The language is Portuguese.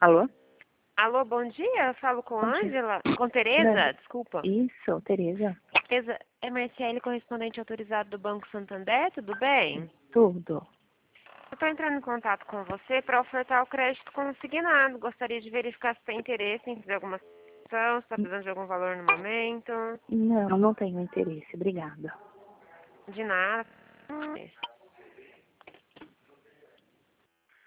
Alô? Alô, bom dia. Eu falo com Bom dia. Ângela. Com Tereza, desculpa. Isso, Tereza. Tereza, é Marciele, correspondente autorizado do Banco Santander, tudo bem? Tudo. Eu estou entrando em contato com você para ofertar o crédito consignado. Gostaria de verificar se tem interesse em fazer alguma ação, se está precisando de algum valor no momento. Não tenho interesse. Obrigada. De nada.